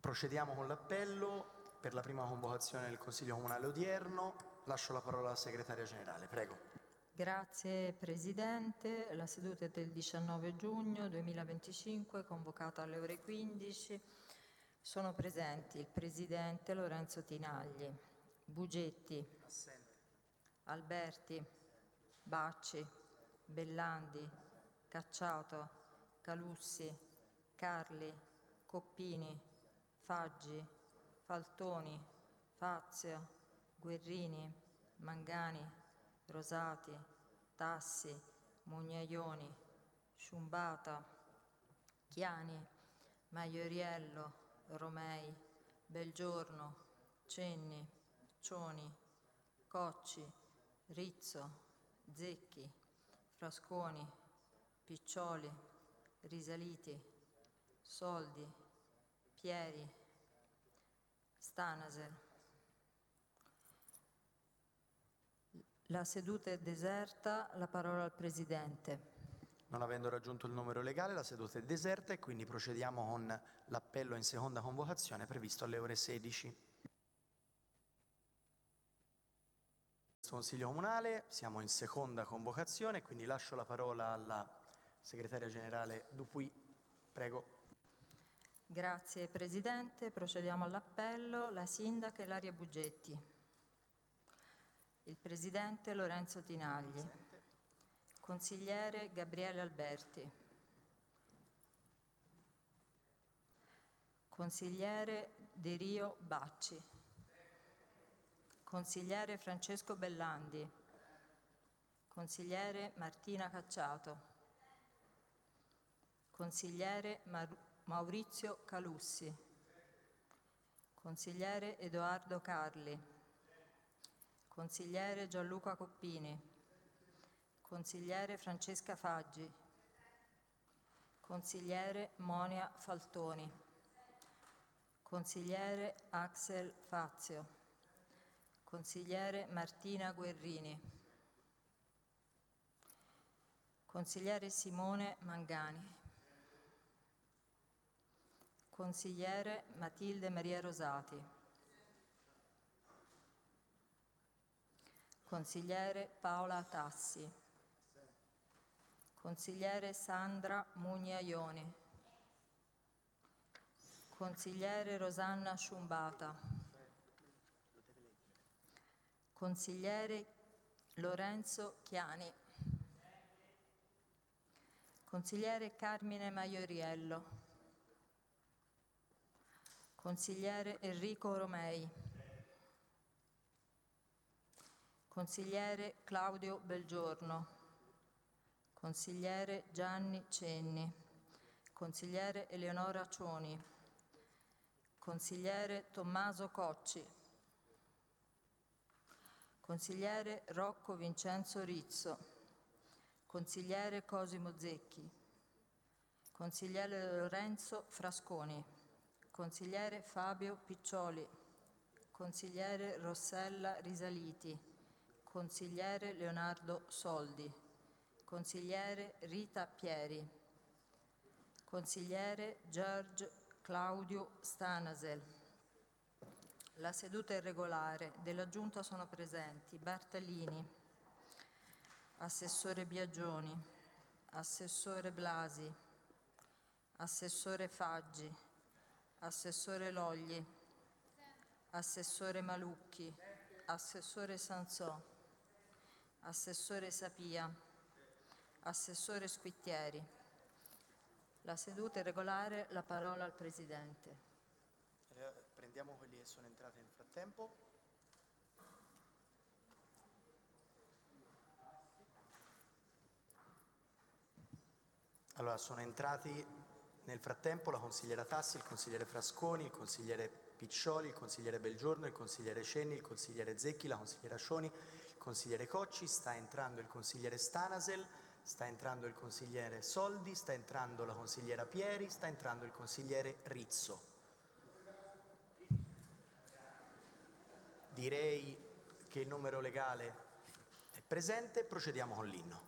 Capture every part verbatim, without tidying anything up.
Procediamo con l'appello per la prima convocazione del Consiglio Comunale odierno. Lascio la parola alla Segretaria Generale, prego. Grazie Presidente. La seduta è del diciannove giugno duemilaventicinque, convocata alle ore quindici. Sono presenti il Presidente Lorenzo Tinagli, Bugetti, Assente. Alberti, Bacci, Bellandi, Cacciato, Calussi, Carli, Coppini, Faggi, Faltoni, Fazio, Guerrini, Mangani, Rosati, Tassi, Mugnaioni, Sciumbata, Chiani, Maioriello, Romei, Belgiorno, Cenni, Cioni, Cocci, Rizzo, Zecchi, Frasconi, Piccioli, Risaliti, Soldi, Pieri, Stanaser. La seduta è deserta, la parola al Presidente. Non avendo raggiunto il numero legale, la seduta è deserta e quindi procediamo con l'appello in seconda convocazione previsto alle ore sedici. Consiglio Comunale, siamo in seconda convocazione, quindi lascio la parola alla Segretaria Generale Dupuy. Prego. Grazie Presidente. Procediamo all'appello. La Sindaca Ilaria Bugetti. Il Presidente Lorenzo Tinagli. Consigliere Gabriele Alberti. Consigliere De Rio Bacci. Consigliere Francesco Bellandi. Consigliere Martina Cacciato. Consigliere Mar- Maurizio Calussi. Consigliere Edoardo Carli. Consigliere Gianluca Coppini. Consigliere Francesca Faggi. Consigliere Monia Faltoni. Consigliere Axel Fazio. Consigliere Martina Guerrini. Consigliere Simone Mangani. Consigliere Matilde Maria Rosati. Consigliere Paola Tassi. Consigliere Sandra Mugnaioni. Consigliere Rosanna Sciumbata. Consigliere Lorenzo Chiani. Consigliere Carmine Maioriello. Consigliere Enrico Romei. Consigliere Claudio Belgiorno. Consigliere Gianni Cenni. Consigliere Eleonora Cioni. Consigliere Tommaso Cocci. Consigliere Rocco Vincenzo Rizzo. Consigliere Cosimo Zecchi. Consigliere Lorenzo Frasconi. Consigliere Fabio Piccioli. Consigliere Rossella Risaliti. Consigliere Leonardo Soldi. Consigliere Rita Pieri. Consigliere George Claudio Stanasel. La seduta è regolare. Della Giunta sono presenti Bartolini, Assessore Biagioni, Assessore Blasi, Assessore Faggi, Assessore Logli, Assessore Malucchi, Assessore Sansò, Assessore Sapia, Assessore Squittieri. La seduta è regolare, la parola al Presidente. Prendiamo quelli che sono entrati nel frattempo. Allora, sono entrati nel frattempo la consigliera Tassi, il consigliere Frasconi, il consigliere Piccioli, il consigliere Belgiorno, il consigliere Cenni, il consigliere Zecchi, la consigliera Cioni, il consigliere Cocci, sta entrando il consigliere Stanasel, sta entrando il consigliere Soldi, sta entrando la consigliera Pieri, sta entrando il consigliere Rizzo. Direi che il numero legale è presente, procediamo con l'inno.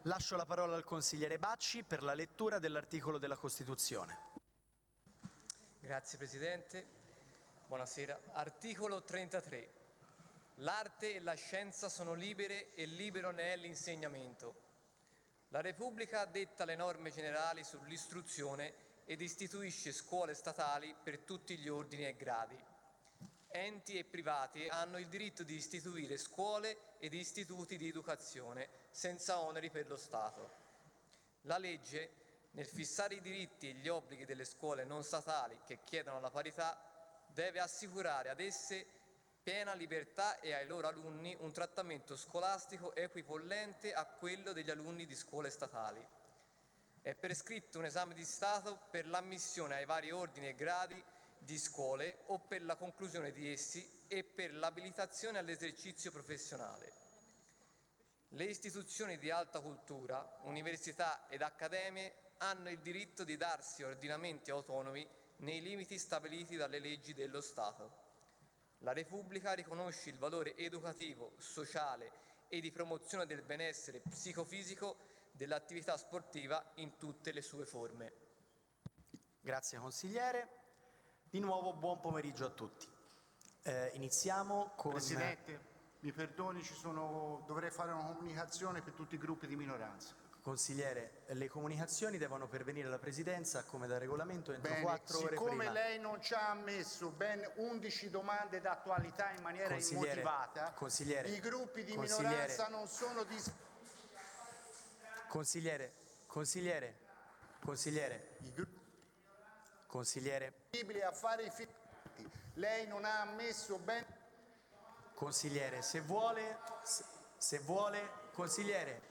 Lascio la parola al consigliere Bacci per la lettura dell'articolo della Costituzione. Grazie Presidente. Buonasera. Articolo trentatré. L'arte e la scienza sono libere e libero ne è l'insegnamento. La Repubblica detta le norme generali sull'istruzione ed istituisce scuole statali per tutti gli ordini e gradi. Enti e privati hanno il diritto di istituire scuole ed istituti di educazione senza oneri per lo Stato. La legge, nel fissare i diritti e gli obblighi delle scuole non statali che chiedono la parità, deve assicurare ad esse piena libertà e ai loro alunni un trattamento scolastico equipollente a quello degli alunni di scuole statali. È prescritto un esame di Stato per l'ammissione ai vari ordini e gradi di scuole o per la conclusione di essi e per l'abilitazione all'esercizio professionale. Le istituzioni di alta cultura, università ed accademie hanno il diritto di darsi ordinamenti autonomi nei limiti stabiliti dalle leggi dello Stato. La Repubblica riconosce il valore educativo, sociale e di promozione del benessere psicofisico dell'attività sportiva in tutte le sue forme. Grazie consigliere. Di nuovo buon pomeriggio a tutti. Eh, iniziamo con... Presidente, mi perdoni, ci sono... dovrei fare una comunicazione per tutti i gruppi di minoranza. Consigliere, le comunicazioni devono pervenire alla Presidenza come da regolamento entro Bene, quattro ore siccome prima. lei non ci ha ammesso ben undici domande d'attualità in maniera Consigliere, immotivata, consigliere, i gruppi di consigliere, minoranza non sono disponibili. Consigliere, consigliere, consigliere, consigliere, a fare i filmati. Lei non ha ammesso ben... Consigliere, se vuole, se, se vuole, consigliere.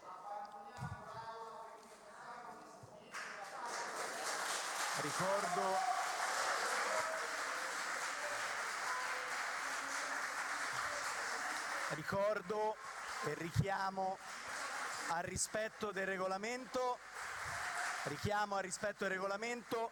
Ricordo, ricordo e richiamo al rispetto del regolamento, richiamo al rispetto del regolamento,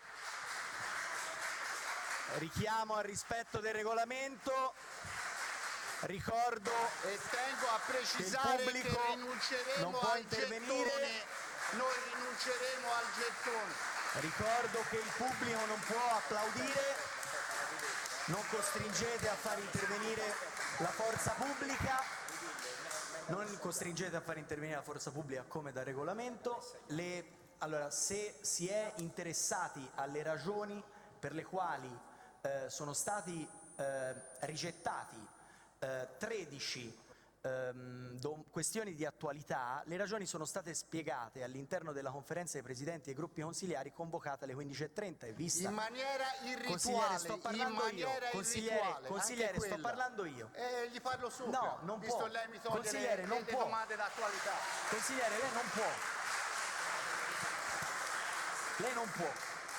richiamo al rispetto del regolamento, ricordo E tengo a precisare che il pubblico che rinunceremo non può al intervenire. gettone. Noi rinunceremo al gettone. Ricordo che il pubblico non può applaudire, non costringete a far intervenire la forza pubblica, non costringete a far intervenire la forza pubblica come da regolamento. Le, allora, se si è interessati alle ragioni per le quali eh, sono stati eh, rigettati eh, tredici ehm, do, questioni di attualità, le ragioni sono state spiegate all'interno della conferenza dei presidenti e gruppi consigliari convocata alle quindici e trenta e vista... In maniera irrituale, Consigliere, sto parlando in io. maniera Consigliere, irrituale, consigliere, anche sto quella. parlando io. Eh, gli parlo sopra, No, non visto può. che lei mi toglie Consigliere, le, non le può. domande d'attualità. Consigliere, lei non può. Lei non può.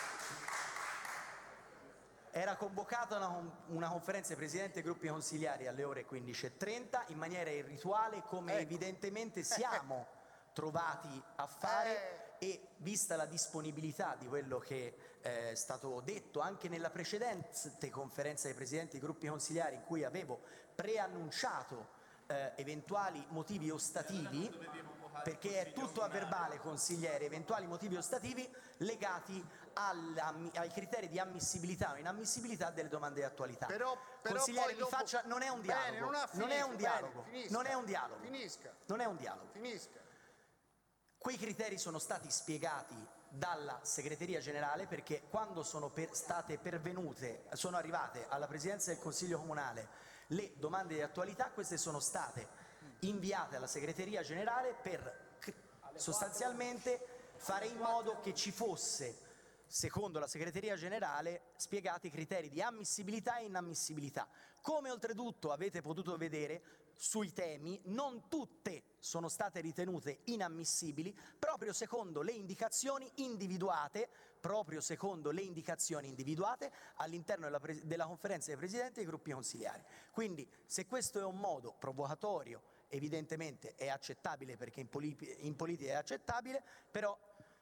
Era convocata una, una conferenza dei presidenti e gruppi consigliari alle ore quindici e trenta in maniera irrituale, come Ecco. evidentemente siamo trovati a fare, e vista la disponibilità di quello che eh, è stato detto anche nella precedente conferenza dei presidenti e gruppi consigliari, in cui avevo preannunciato eh, eventuali motivi ostativi, perché è tutto a verbale, consigliere, eventuali motivi ostativi legati alla, ai criteri di ammissibilità o inammissibilità delle domande di attualità. Però, però Consigliere, poi mi dopo... faccia, non è un dialogo, Bene, non, ha non è un finito, dialogo, bene, finisca, non è un dialogo, Finisca, non è un dialogo. finisca. Quei criteri sono stati spiegati dalla segreteria generale, perché quando sono per, state pervenute, sono arrivate alla Presidenza del Consiglio Comunale le domande di attualità, queste sono state inviate alla segreteria generale per sostanzialmente fare in modo che ci fosse, secondo la segreteria generale, spiegati i criteri di ammissibilità e inammissibilità. Come oltretutto avete potuto vedere, sui temi non tutte sono state ritenute inammissibili, proprio secondo le indicazioni individuate, proprio secondo le indicazioni individuate all'interno della, della conferenza dei presidenti e dei gruppi consigliari. Quindi, se questo è un modo provocatorio, evidentemente è accettabile, perché in, poli- in politica è accettabile, però...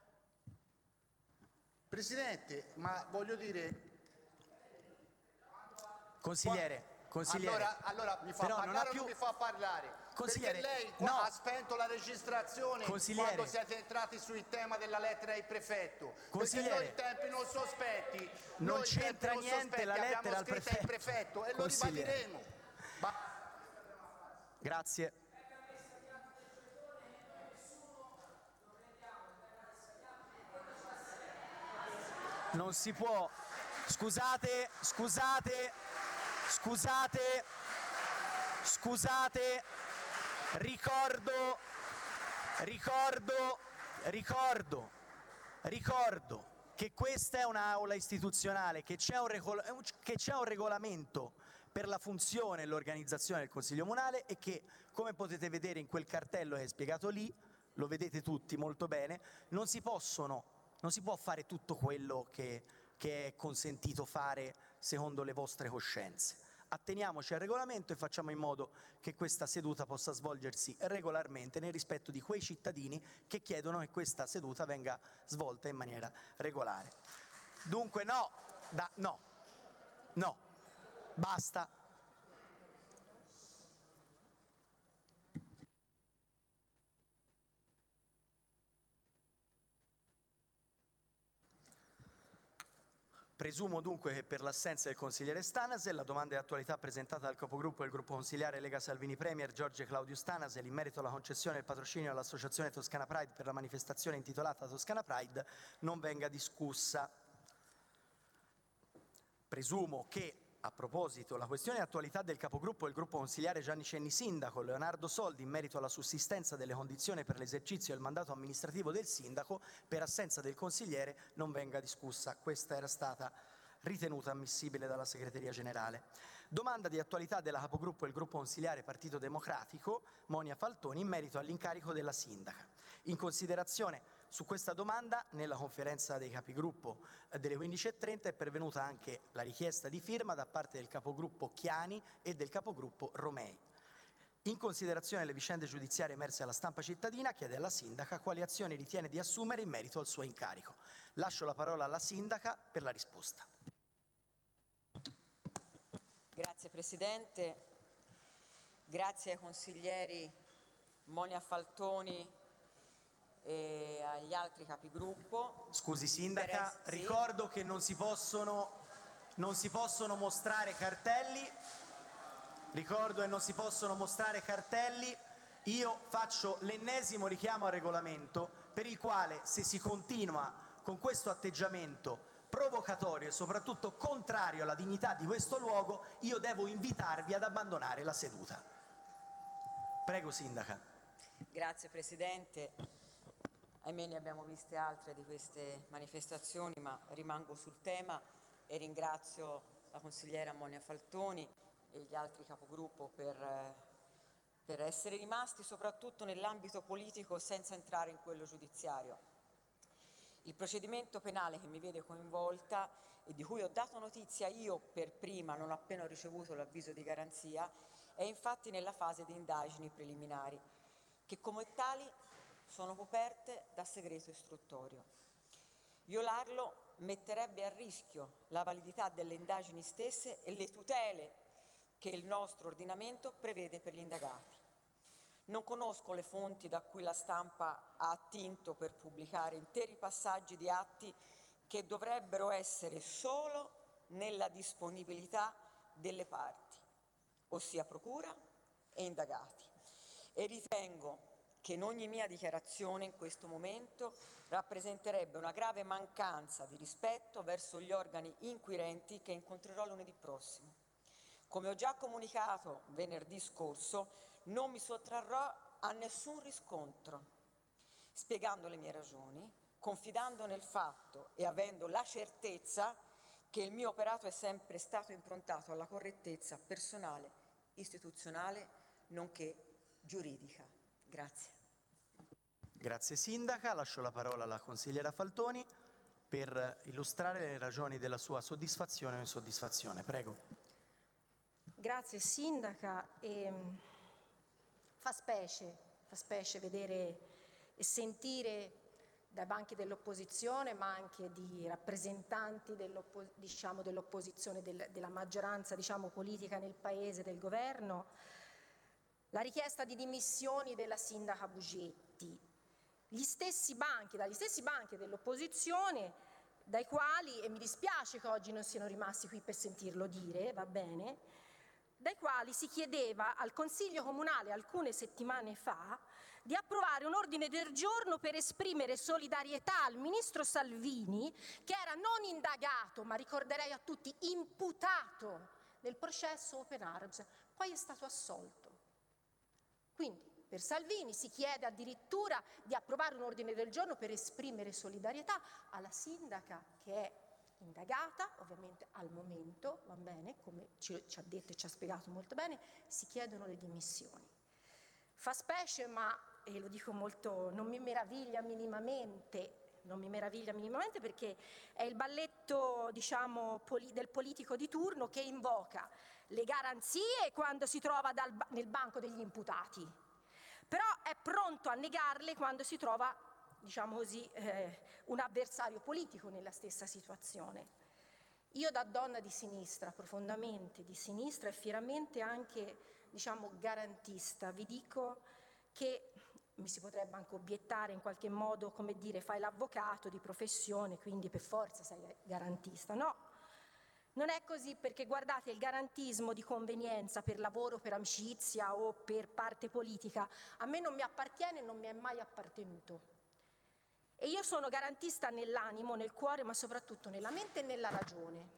Presidente, ma voglio dire... Consigliere, consigliere... Allora, allora mi fa però parlare non ha o più... non mi fa parlare? Consigliere, perché lei no. ha spento la registrazione Consigliere. quando siete entrati sul tema della lettera al prefetto. Consigliere. Perché noi i tempi non sospetti, Non noi i tempi c'entra non niente sospetti la lettera abbiamo al scritto prefetto. al prefetto e Consigliere. lo ribadiremo. Ma... Grazie. Non si può. Scusate, scusate, scusate, scusate, ricordo, ricordo, ricordo, ricordo che questa è un'aula istituzionale, che c'è un, regol- che c'è un regolamento per la funzione e l'organizzazione del Consiglio Comunale e che, come potete vedere in quel cartello che è spiegato lì, lo vedete tutti molto bene, non si possono, non si può fare tutto quello che, che è consentito fare secondo le vostre coscienze. Atteniamoci al regolamento e facciamo in modo che questa seduta possa svolgersi regolarmente nel rispetto di quei cittadini che chiedono che questa seduta venga svolta in maniera regolare. Dunque no, da, no, no, basta. Presumo dunque che per l'assenza del consigliere Stanasel la domanda di attualità presentata dal capogruppo del gruppo consiliare Lega Salvini Premier Giorgio Claudio Stanasel in merito alla concessione del patrocinio all'Associazione Toscana Pride per la manifestazione intitolata Toscana Pride non venga discussa. Presumo che, a proposito, la questione di attualità del capogruppo del gruppo consiliare Gianni Cenni Sindaco, Leonardo Soldi, in merito alla sussistenza delle condizioni per l'esercizio del mandato amministrativo del sindaco, per assenza del consigliere, non venga discussa. Questa era stata ritenuta ammissibile dalla segreteria generale. Domanda di attualità della capogruppo del gruppo consiliare Partito Democratico, Monia Faltoni, in merito all'incarico della sindaca. In considerazione su questa domanda, nella conferenza dei capigruppo delle quindici e trenta è pervenuta anche la richiesta di firma da parte del capogruppo Chiani e del capogruppo Romei. In considerazione delle vicende giudiziarie emerse alla stampa cittadina, chiede alla sindaca quali azioni ritiene di assumere in merito al suo incarico. Lascio la parola alla sindaca per la risposta. Grazie Presidente, grazie ai consiglieri Monia Faltoni e agli altri capigruppo. Scusi sindaca, es- sì. ricordo che non si possono, non si possono mostrare cartelli, ricordo che non si possono mostrare cartelli, io faccio l'ennesimo richiamo al regolamento per il quale se si continua con questo atteggiamento provocatorio e soprattutto contrario alla dignità di questo luogo, io devo invitarvi ad abbandonare la seduta. Prego sindaca. Grazie Presidente. Ahimè ne abbiamo viste altre di queste manifestazioni, ma rimango sul tema e ringrazio la consigliera Monia Faltoni e gli altri capogruppo per, per essere rimasti soprattutto nell'ambito politico senza entrare in quello giudiziario. Il procedimento penale che mi vede coinvolta e di cui ho dato notizia io per prima, non appena ho ricevuto l'avviso di garanzia, è infatti nella fase di indagini preliminari, che come tali sono coperte da segreto istruttorio. Violarlo metterebbe a rischio la validità delle indagini stesse e le tutele che il nostro ordinamento prevede per gli indagati. Non conosco le fonti da cui la stampa ha attinto per pubblicare interi passaggi di atti che dovrebbero essere solo nella disponibilità delle parti, ossia procura e indagati. E ritengo che in ogni mia dichiarazione in questo momento rappresenterebbe una grave mancanza di rispetto verso gli organi inquirenti che incontrerò lunedì prossimo. Come ho già comunicato venerdì scorso, non mi sottrarrò a nessun riscontro, spiegando le mie ragioni, confidando nel fatto e avendo la certezza che il mio operato è sempre stato improntato alla correttezza personale, istituzionale, nonché giuridica. Grazie. Grazie sindaca, lascio la parola alla consigliera Faltoni per illustrare le ragioni della sua soddisfazione o insoddisfazione. Prego. Grazie sindaca. E fa specie, fa specie vedere e sentire dai banchi dell'opposizione, ma anche di rappresentanti dell'oppo- diciamo, dell'opposizione, del, della maggioranza diciamo, politica nel Paese, del governo, la richiesta di dimissioni della sindaca Bugetti. Gli stessi banchi, dagli stessi banchi dell'opposizione, dai quali, e mi dispiace che oggi non siano rimasti qui per sentirlo dire, va bene, dai quali si chiedeva al Consiglio Comunale alcune settimane fa di approvare un ordine del giorno per esprimere solidarietà al ministro Salvini, che era non indagato, ma ricorderei a tutti imputato nel processo Open Arms, poi è stato assolto. Quindi per Salvini si chiede addirittura di approvare un ordine del giorno per esprimere solidarietà alla sindaca che è indagata, ovviamente al momento, va bene, come ci, ci ha detto e ci ha spiegato molto bene, si chiedono le dimissioni. Fa specie, ma, e lo dico molto, non mi meraviglia minimamente, non mi meraviglia minimamente perché è il balletto, diciamo, poli, del politico di turno che invoca le garanzie quando si trova dal, nel banco degli imputati, però è pronto a negarle quando si trova, diciamo così, eh, un avversario politico nella stessa situazione. Io da donna di sinistra, profondamente di sinistra e fieramente anche, diciamo, garantista, vi dico che mi si potrebbe anche obiettare in qualche modo, come dire, fai l'avvocato di professione, quindi per forza sei garantista. No, non è così, perché guardate, il garantismo di convenienza per lavoro, per amicizia o per parte politica a me non mi appartiene e non mi è mai appartenuto. E io sono garantista nell'animo, nel cuore, ma soprattutto nella mente e nella ragione.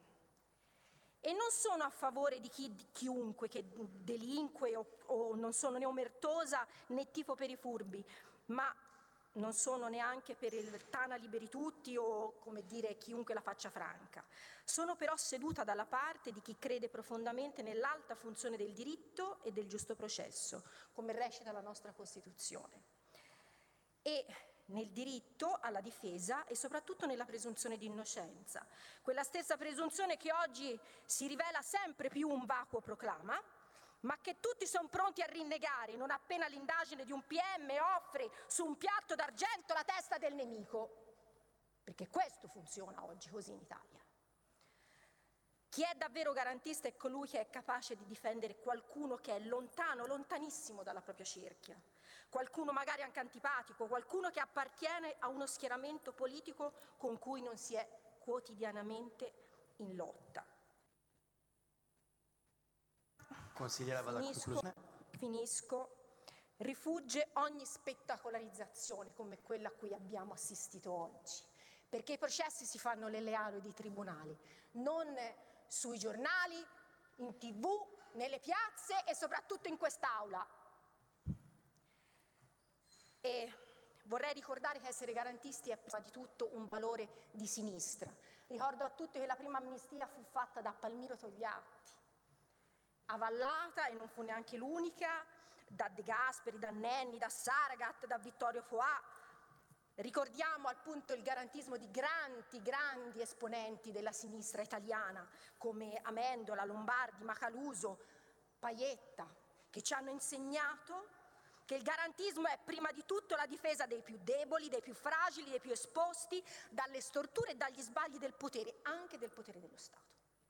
E non sono a favore di, chi, di chiunque che delinque o, o non sono né omertosa né tifo per i furbi, ma non sono neanche per il Tana liberi tutti o, come dire, chiunque la faccia franca. Sono però seduta dalla parte di chi crede profondamente nell'alta funzione del diritto e del giusto processo, come recita la nostra Costituzione. E nel diritto alla difesa e soprattutto nella presunzione di innocenza, quella stessa presunzione che oggi si rivela sempre più un vacuo proclama, ma che tutti sono pronti a rinnegare non appena l'indagine di un P M offre su un piatto d'argento la testa del nemico, perché questo funziona oggi così in Italia. Chi è davvero garantista è colui che è capace di difendere qualcuno che è lontano, lontanissimo dalla propria cerchia, qualcuno magari anche antipatico, qualcuno che appartiene a uno schieramento politico con cui non si è quotidianamente in lotta. Consigliera, vada a conclusione. Finisco. Rifugge ogni spettacolarizzazione come quella a cui abbiamo assistito oggi, perché i processi si fanno nelle aule dei tribunali, non sui giornali, in tv, nelle piazze e soprattutto in quest'aula. E vorrei ricordare che essere garantisti è prima di tutto un valore di sinistra. Ricordo a tutti che la prima amnistia fu fatta da Palmiro Togliatti, avallata, e non fu neanche l'unica, da De Gasperi, da Nenni, da Saragat, da Vittorio Foà. Ricordiamo appunto il garantismo di grandi, grandi esponenti della sinistra italiana, come Amendola, Lombardi, Macaluso, Paietta, che ci hanno insegnato che il garantismo è prima di tutto la difesa dei più deboli, dei più fragili, dei più esposti dalle storture e dagli sbagli del potere, anche del potere dello Stato.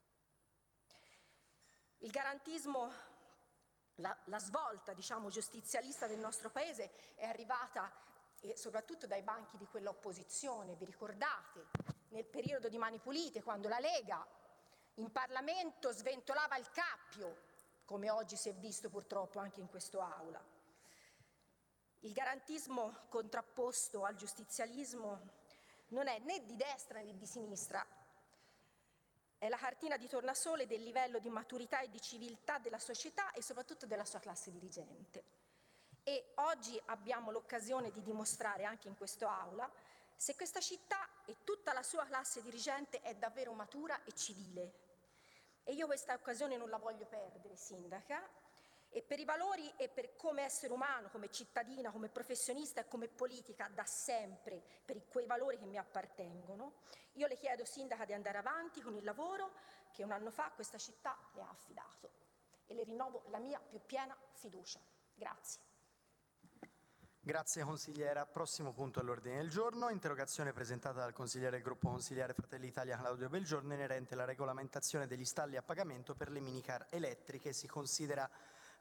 Il garantismo, la, la svolta, diciamo, giustizialista del nostro Paese è arrivata e soprattutto dai banchi di quella opposizione. Vi ricordate nel periodo di Mani Pulite, quando la Lega in Parlamento sventolava il cappio, come oggi si è visto purtroppo anche in quest'Aula. Il garantismo contrapposto al giustizialismo non è né di destra né di sinistra, è la cartina di tornasole del livello di maturità e di civiltà della società e soprattutto della sua classe dirigente. E oggi abbiamo l'occasione di dimostrare anche in quest'Aula se questa città e tutta la sua classe dirigente è davvero matura e civile. E io questa occasione non la voglio perdere, Sindaca, e per i valori e per come essere umano, come cittadina, come professionista e come politica da sempre, per quei valori che mi appartengono, io le chiedo, Sindaca, di andare avanti con il lavoro che un anno fa questa città le ha affidato e le rinnovo la mia più piena fiducia. Grazie. Grazie consigliera. Prossimo punto all'ordine del giorno, interrogazione presentata dal consigliere del gruppo consigliare Fratelli Italia Claudio Belgiorno inerente alla regolamentazione degli stalli a pagamento per le minicar elettriche. Si considera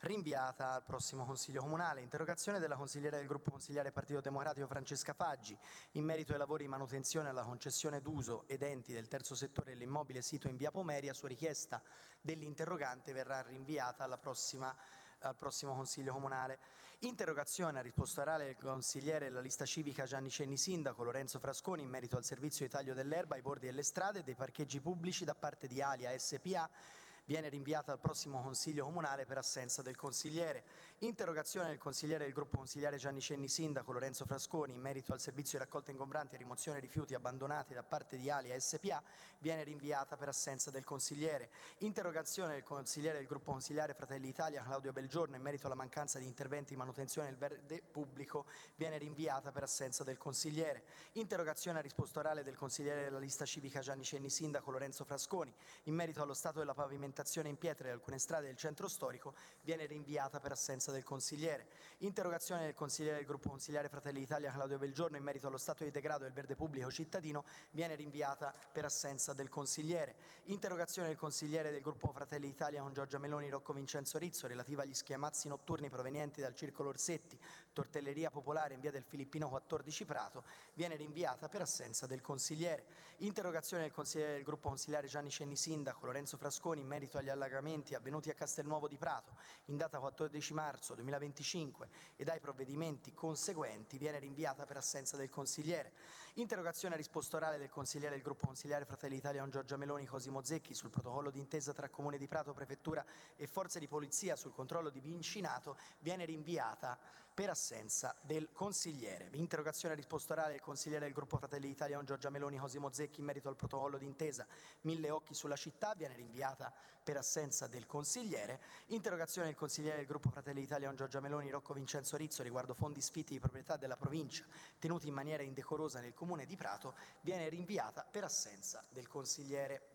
rinviata al prossimo Consiglio Comunale. Interrogazione della consigliera del gruppo consigliare Partito Democratico Francesca Faggi in merito ai lavori di manutenzione alla concessione d'uso ed enti del terzo settore dell'immobile sito in via Pomeria. Su richiesta dell'interrogante verrà rinviata alla prossima, al prossimo Consiglio Comunale. Interrogazione a risposta orale del consigliere della lista civica Gianni Cenni Sindaco Lorenzo Frasconi in merito al servizio di taglio dell'erba ai bordi delle strade e dei parcheggi pubblici da parte di Alia S P A. Viene rinviata al prossimo Consiglio Comunale per assenza del consigliere. Interrogazione del consigliere del gruppo consigliare Gianni Cenni Sindaco Lorenzo Frasconi in merito al servizio di raccolta ingombranti e rimozione rifiuti abbandonati da parte di Alia S P A. Viene rinviata per assenza del consigliere. Interrogazione del consigliere del gruppo consigliare Fratelli d'Italia Claudio Belgiorno in merito alla mancanza di interventi di manutenzione del verde pubblico. Viene rinviata per assenza del consigliere. Interrogazione a risposta orale del consigliere della lista civica Gianni Cenni Sindaco Lorenzo Frasconi in merito allo stato della pavimentazione in pietra di alcune strade del centro storico. Viene rinviata per assenza del consigliere. Interrogazione del consigliere del gruppo consigliare Fratelli d'Italia Claudio Belgiorno in merito allo stato di degrado del verde pubblico cittadino. Viene rinviata per assenza del consigliere. Interrogazione del consigliere del gruppo Fratelli d'Italia con Giorgia Meloni Rocco Vincenzo Rizzo relativa agli schiamazzi notturni provenienti dal Circolo Orsetti, tortelleria popolare in via del Filippino quattordici Prato. Viene rinviata per assenza del consigliere. Interrogazione del consigliere del gruppo consigliare Gianni Cenni Sindaco Lorenzo Frasconi in merito agli allagamenti avvenuti a Castelnuovo di Prato in data quattordici marzo duemilaventicinque ed ai provvedimenti conseguenti. Viene rinviata per assenza del consigliere. Interrogazione a risposta orale del consigliere del gruppo consigliare Fratelli d'Italia con Giorgia Meloni Cosimo Zecchi sul protocollo d'intesa tra Comune di Prato, Prefettura e Forze di Polizia sul controllo di vicinato. Viene rinviata per assenza del consigliere. Interrogazione a risposta orale del consigliere del gruppo Fratelli d'Italia con Giorgia Meloni Cosimo Zecchi in merito al protocollo d'intesa Mille Occhi sulla città. Viene rinviata per assenza del consigliere. Interrogazione del consigliere del gruppo Fratelli d'Italia con Giorgia Meloni Rocco Vincenzo Rizzo riguardo fondi sfitti di proprietà della provincia tenuti in maniera indecorosa nel comune di Prato. Viene rinviata per assenza del consigliere.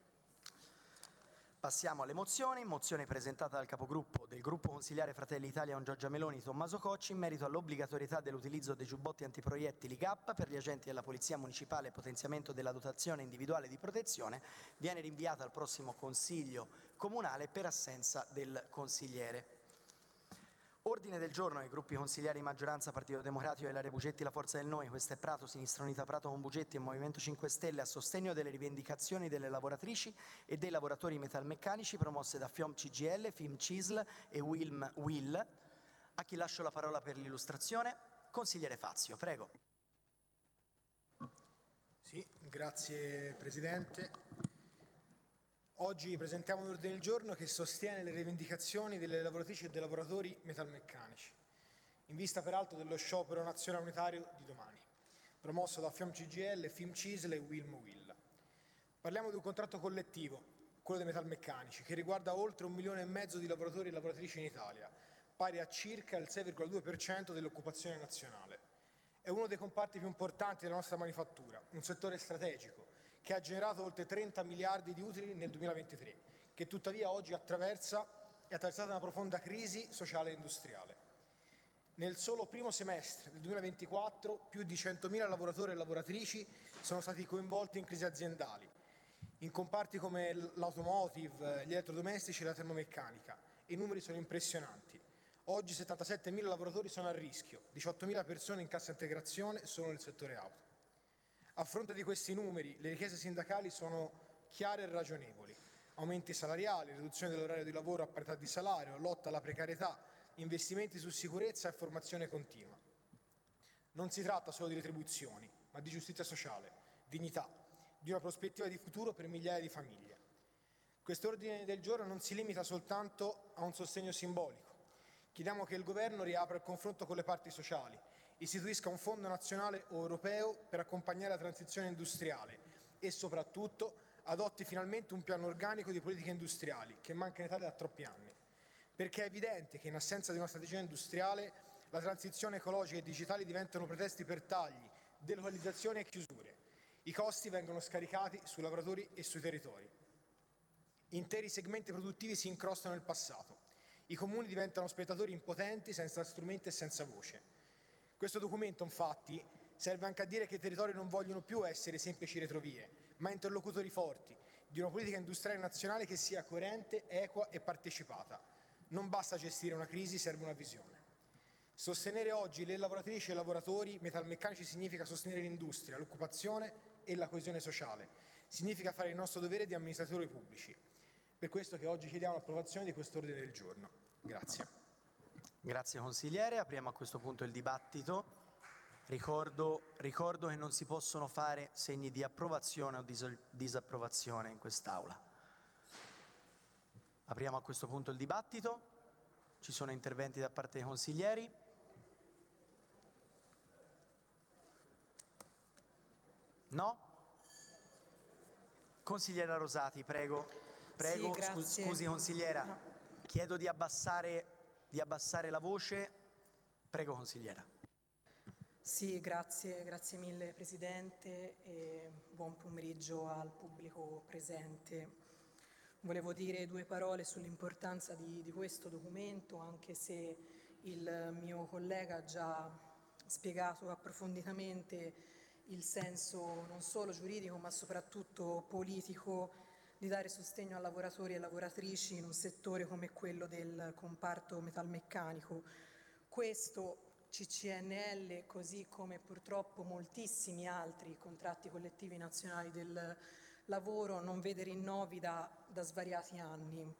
Passiamo alle mozioni. Mozione presentata dal capogruppo del gruppo consigliare Fratelli d'Italia con Giorgia Meloni Tommaso Cocci in merito all'obbligatorietà dell'utilizzo dei giubbotti antiproiettili G A P per gli agenti della Polizia Municipale e potenziamento della dotazione individuale di protezione. Viene rinviata al prossimo Consiglio Comunale per assenza del consigliere. Ordine del giorno dei gruppi consigliari di maggioranza Partito Democratico e Ilaria Bugetti La Forza del Noi, Questa è Prato, Sinistra Unita Prato con Bugetti e Movimento cinque Stelle a sostegno delle rivendicazioni delle lavoratrici e dei lavoratori metalmeccanici promosse da FIOM C G L, FIM CISL e WILM WIL. A chi lascio la parola per l'illustrazione? Consigliere Fazio, prego. Sì, grazie Presidente. Oggi presentiamo un ordine del giorno che sostiene le rivendicazioni delle lavoratrici e dei lavoratori metalmeccanici, in vista peraltro dello sciopero nazionale unitario di domani, promosso da FIOM C G L, FIM CISL e WILM WIL. Parliamo di un contratto collettivo, quello dei metalmeccanici, che riguarda oltre un milione e mezzo di lavoratori e lavoratrici in Italia, pari a circa il sei virgola due per cento dell'occupazione nazionale. È uno dei comparti più importanti della nostra manifattura, un settore strategico, che ha generato oltre trenta miliardi di utili nel duemilaventitré, che tuttavia oggi attraversa, è attraversata una profonda crisi sociale e industriale. Nel solo primo semestre del duemilaventiquattro più di centomila lavoratori e lavoratrici sono stati coinvolti in crisi aziendali, in comparti come l'automotive, gli elettrodomestici e la termomeccanica. I numeri sono impressionanti. Oggi settantasettemila lavoratori sono a rischio, diciottomila persone in cassa integrazione solo nel settore auto. A fronte di questi numeri, le richieste sindacali sono chiare e ragionevoli. Aumenti salariali, riduzione dell'orario di lavoro a parità di salario, lotta alla precarietà, investimenti su sicurezza e formazione continua. Non si tratta solo di retribuzioni, ma di giustizia sociale, dignità, di una prospettiva di futuro per migliaia di famiglie. Quest'ordine del giorno non si limita soltanto a un sostegno simbolico. Chiediamo che il Governo riapra il confronto con le parti sociali, istituisca un fondo nazionale o europeo per accompagnare la transizione industriale e soprattutto adotti finalmente un piano organico di politiche industriali che manca in Italia da troppi anni. Perché è evidente che in assenza di una strategia industriale la transizione ecologica e digitale diventano pretesti per tagli, delocalizzazioni e chiusure. I costi vengono scaricati sui lavoratori e sui territori. Interi segmenti produttivi si incrostano nel passato. I comuni diventano spettatori impotenti senza strumenti e senza voce. Questo documento, infatti, serve anche a dire che i territori non vogliono più essere semplici retrovie, ma interlocutori forti di una politica industriale nazionale che sia coerente, equa e partecipata. Non basta gestire una crisi, serve una visione. Sostenere oggi le lavoratrici e i lavoratori metalmeccanici significa sostenere l'industria, l'occupazione e la coesione sociale. Significa fare il nostro dovere di amministratori pubblici. Per questo che oggi chiediamo l'approvazione di questo ordine del giorno. Grazie. Grazie consigliere, apriamo a questo punto il dibattito. Ricordo, ricordo che non si possono fare segni di approvazione o dis- disapprovazione in quest'Aula. Apriamo a questo punto il dibattito. Ci sono interventi da parte dei consiglieri? No? Consigliera Rosati, prego. Prego, Sì, Scu- grazie. scusi consigliera, No. chiedo di abbassare, di abbassare la voce. Prego consigliera. Sì, grazie, grazie mille Presidente e buon pomeriggio al pubblico presente. Volevo dire due parole sull'importanza di, di questo documento, anche se il mio collega ha già spiegato approfonditamente il senso non solo giuridico ma soprattutto politico di dare sostegno a lavoratori e lavoratrici in un settore come quello del comparto metalmeccanico. Questo C C N L, così come purtroppo moltissimi altri contratti collettivi nazionali del lavoro, non vede rinnovi da, da svariati anni.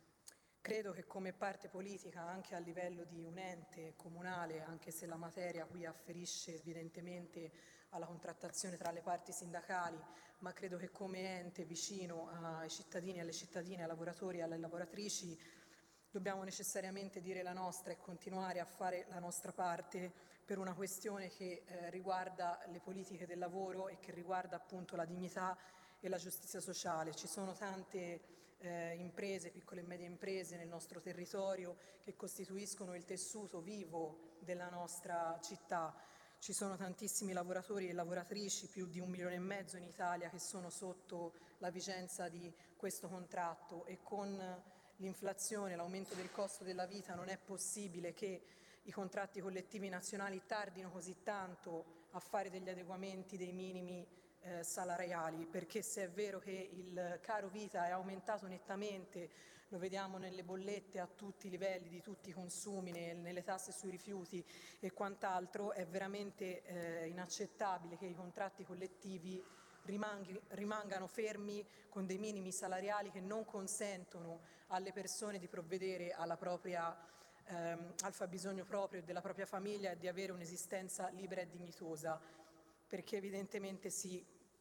Credo che come parte politica, anche a livello di un ente comunale, anche se la materia qui afferisce evidentemente alla contrattazione tra le parti sindacali, ma credo che come ente vicino ai cittadini, alle cittadine, ai lavoratori e alle lavoratrici, dobbiamo necessariamente dire la nostra e continuare a fare la nostra parte per una questione che eh, riguarda le politiche del lavoro e che riguarda appunto la dignità e la giustizia sociale. Ci sono tante eh, imprese, piccole e medie imprese nel nostro territorio che costituiscono il tessuto vivo della nostra città. Ci sono tantissimi lavoratori e lavoratrici, più di un milione e mezzo in Italia, che sono sotto la vigenza di questo contratto e con l'inflazione, l'aumento del costo della vita non è possibile che i contratti collettivi nazionali tardino così tanto a fare degli adeguamenti dei minimi eh, salariali, perché se è vero che il caro vita è aumentato nettamente, lo vediamo nelle bollette a tutti i livelli, di tutti i consumi, nelle tasse sui rifiuti e quant'altro, è veramente eh, inaccettabile che i contratti collettivi rimanghi, rimangano fermi con dei minimi salariali che non consentono alle persone di provvedere alla propria, ehm, al fabbisogno proprio della propria famiglia e di avere un'esistenza libera e dignitosa, perché evidentemente si,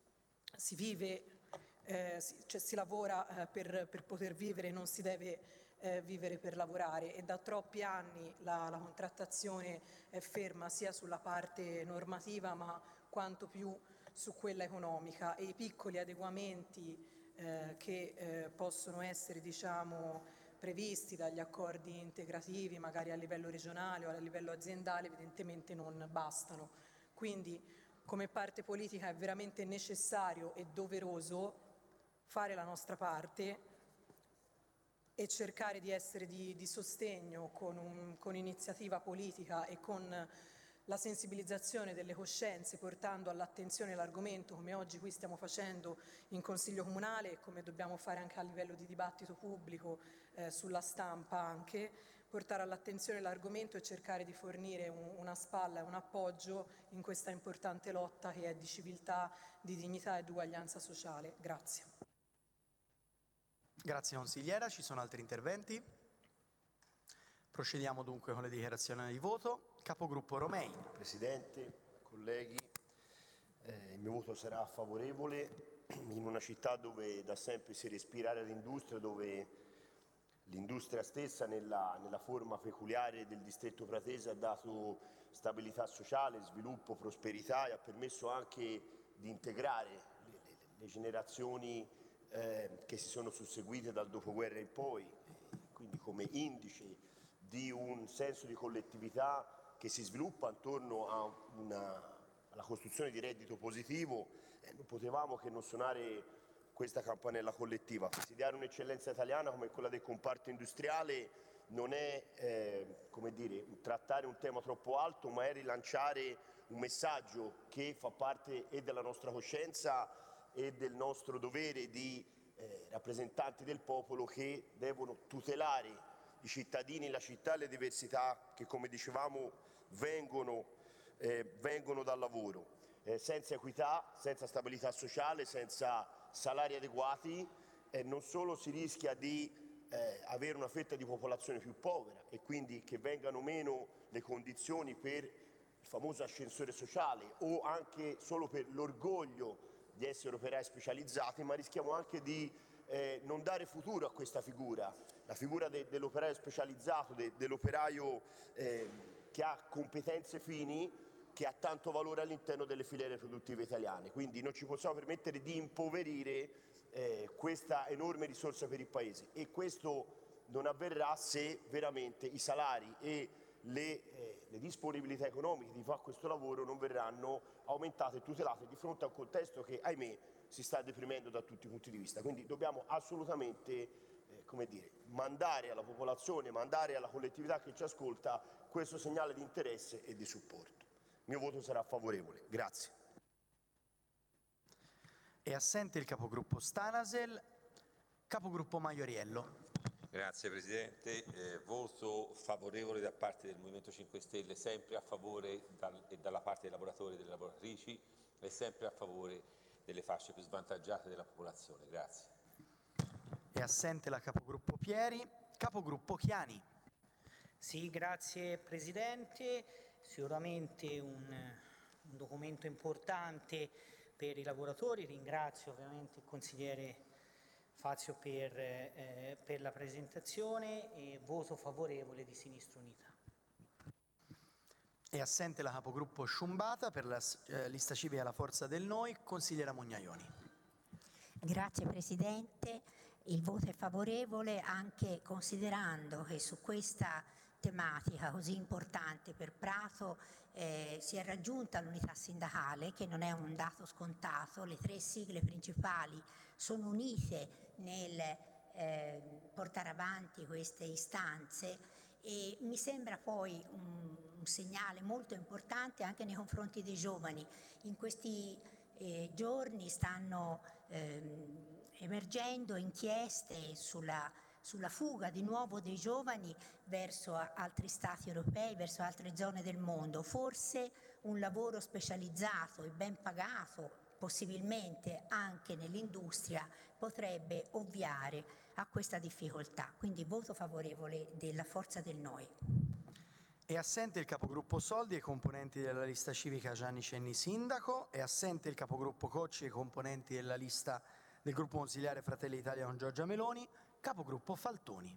si vive, eh, si, cioè si lavora eh, per, per poter vivere, non si deve eh, vivere per lavorare, e da troppi anni la, la contrattazione è ferma sia sulla parte normativa ma quanto più su quella economica, e i piccoli adeguamenti eh, che eh, possono essere diciamo, previsti dagli accordi integrativi magari a livello regionale o a livello aziendale evidentemente non bastano. Quindi come parte politica è veramente necessario e doveroso fare la nostra parte e cercare di essere di, di sostegno con, un, con iniziativa politica e con la sensibilizzazione delle coscienze, portando all'attenzione l'argomento come oggi qui stiamo facendo in Consiglio Comunale e come dobbiamo fare anche a livello di dibattito pubblico, eh, sulla stampa anche, portare all'attenzione l'argomento e cercare di fornire un, una spalla e un appoggio in questa importante lotta che è di civiltà, di dignità e di uguaglianza sociale. Grazie. Grazie consigliera, ci sono altri interventi? Procediamo dunque con le dichiarazioni di voto. Capogruppo Romei. Presidente, colleghi, eh, il mio voto sarà favorevole in una città dove da sempre si respira aria d'industria, dove l'industria stessa nella, nella forma peculiare del distretto pratese ha dato stabilità sociale, sviluppo, prosperità e ha permesso anche di integrare le, le, le generazioni eh, che si sono susseguite dal dopoguerra in poi, quindi come indice di un senso di collettività che si sviluppa attorno a una, alla costruzione di reddito positivo. Eh, non potevamo che non suonare questa campanella collettiva. Presidiare un'eccellenza italiana come quella del comparto industriale non è eh, come dire, trattare un tema troppo alto, ma è rilanciare un messaggio che fa parte e della nostra coscienza e del nostro dovere di eh, rappresentanti del popolo che devono tutelare i cittadini, la città e le diversità che, come dicevamo, vengono, eh, vengono dal lavoro. Eh, senza equità, senza stabilità sociale, senza salari adeguati, eh, non solo si rischia di eh, avere una fetta di popolazione più povera e quindi che vengano meno le condizioni per il famoso ascensore sociale o anche solo per l'orgoglio di essere operai specializzati, ma rischiamo anche di eh, non dare futuro a questa figura, la figura de- dell'operaio specializzato, de- dell'operaio eh, che ha competenze fini, che ha tanto valore all'interno delle filiere produttive italiane. Quindi non ci possiamo permettere di impoverire eh, questa enorme risorsa per il Paese e questo non avverrà se veramente i salari e le, eh, le disponibilità economiche di fare questo lavoro non verranno aumentate e tutelate di fronte a un contesto che, ahimè, si sta deprimendo da tutti i punti di vista. Quindi dobbiamo assolutamente eh, come dire, mandare alla popolazione, mandare alla collettività che ci ascolta questo segnale di interesse e di supporto. Il mio voto sarà favorevole. Grazie. È assente il capogruppo Stanasel, capogruppo Maioriello. Grazie Presidente, eh, voto favorevole da parte del Movimento cinque Stelle, sempre a favore dal, e dalla parte dei lavoratori e delle lavoratrici e sempre a favore delle fasce più svantaggiate della popolazione. Grazie. È assente la capogruppo Pieri, capogruppo Chiani. Sì, grazie Presidente, sicuramente un, un documento importante per i lavoratori, ringrazio ovviamente il consigliere Fazio per, eh, per la presentazione e voto favorevole di Sinistra Unita. È assente la capogruppo Sciumbata per la eh, lista civica La Forza del Noi, consigliera Mognaioni. Grazie Presidente, il voto è favorevole anche considerando che su questa tematica così importante per Prato eh, si è raggiunta l'unità sindacale, che non è un dato scontato. Le tre sigle principali sono unite nel eh, portare avanti queste istanze e mi sembra poi un, un segnale molto importante anche nei confronti dei giovani. In questi eh, giorni stanno ehm, emergendo inchieste sulla sulla fuga di nuovo dei giovani verso altri stati europei, verso altre zone del mondo. Forse un lavoro specializzato e ben pagato, possibilmente anche nell'industria, potrebbe ovviare a questa difficoltà. Quindi voto favorevole della Forza del Noi. È assente il capogruppo Soldi e i componenti della lista civica Gianni Cenni Sindaco. È assente il capogruppo Cocci e i componenti della lista del gruppo consiliare Fratelli d'Italia con Giorgia Meloni. Capogruppo Faltoni.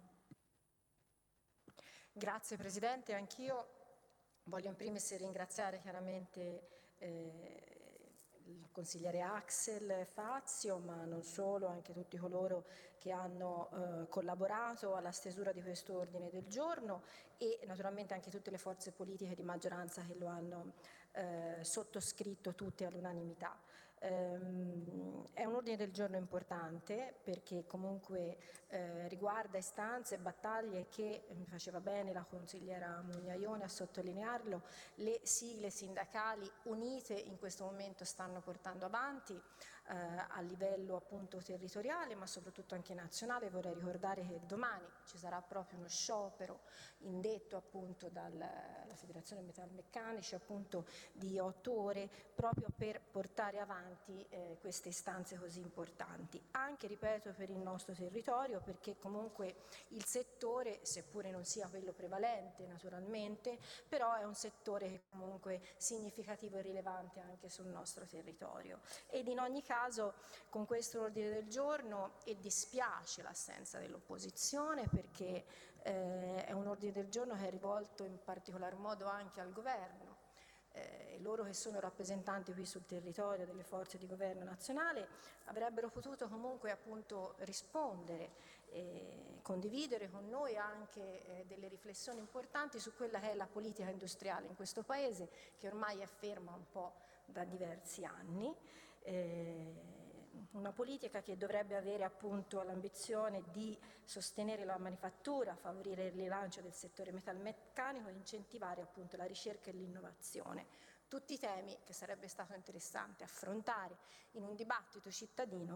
Grazie Presidente, anch'io voglio in primis ringraziare chiaramente eh, il consigliere Axel Fazio, ma non solo, anche tutti coloro che hanno eh, collaborato alla stesura di questo ordine del giorno e naturalmente anche tutte le forze politiche di maggioranza che lo hanno eh, sottoscritto tutte all'unanimità. Um, è un ordine del giorno importante perché comunque eh, riguarda istanze e battaglie che, mi faceva bene la consigliera Mognaioni a sottolinearlo, le sigle sindacali unite in questo momento stanno portando avanti eh, a livello appunto territoriale ma soprattutto anche nazionale. Vorrei ricordare che domani ci sarà proprio uno sciopero indetto appunto dalla Federazione Metalmeccanici appunto di otto ore proprio per portare avanti Eh, queste istanze così importanti, anche ripeto per il nostro territorio, perché comunque il settore, seppure non sia quello prevalente naturalmente, però è un settore che comunque significativo e rilevante anche sul nostro territorio. Ed in ogni caso con questo ordine del giorno, e dispiace l'assenza dell'opposizione perché eh, è un ordine del giorno che è rivolto in particolar modo anche al governo. Eh, loro che sono rappresentanti qui sul territorio delle forze di governo nazionale avrebbero potuto comunque appunto rispondere, eh, condividere con noi anche eh, delle riflessioni importanti su quella che è la politica industriale in questo Paese, che ormai è ferma un po' da diversi anni. Eh, una politica che dovrebbe avere appunto l'ambizione di sostenere la manifattura, favorire il rilancio del settore metalmeccanico e incentivare appunto la ricerca e l'innovazione. Tutti temi che sarebbe stato interessante affrontare in un dibattito cittadino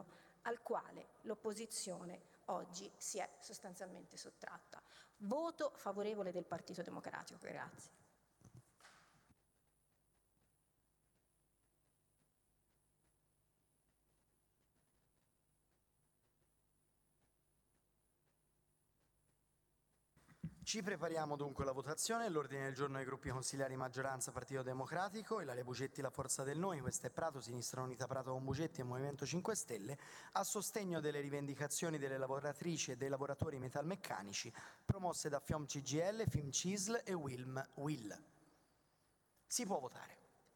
al quale l'opposizione oggi si è sostanzialmente sottratta. Voto favorevole del Partito Democratico. Grazie. Ci prepariamo dunque alla votazione. L'ordine del giorno dei gruppi consigliari maggioranza Partito Democratico, Ilaria Bugetti La Forza del Noi, Questa è Prato, Sinistra Unita Prato con Bugetti e Movimento cinque Stelle, a sostegno delle rivendicazioni delle lavoratrici e dei lavoratori metalmeccanici promosse da FIOM C G I L, FIMCISL e WILM WIL. Si può votare.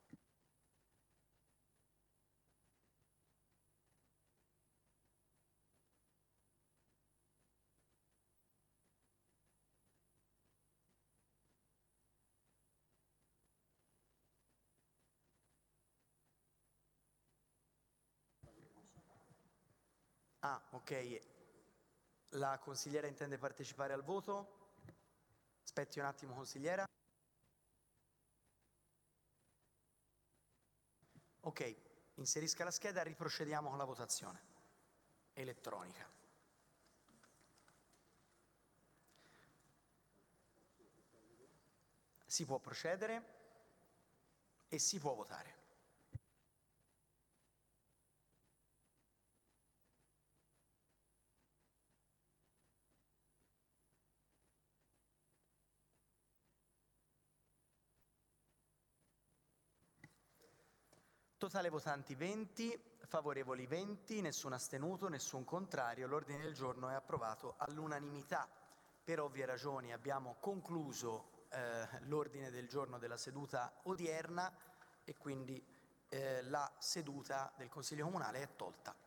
Ah, ok. La consigliera intende partecipare al voto? Aspetti un attimo, consigliera. Ok, inserisca la scheda e riprocediamo con la votazione elettronica. Si può procedere e si può votare. Totale votanti venti, favorevoli venti, nessun astenuto, nessun contrario. L'ordine del giorno è approvato all'unanimità. Per ovvie ragioni abbiamo concluso eh, l'ordine del giorno della seduta odierna e quindi eh, la seduta del Consiglio Comunale è tolta.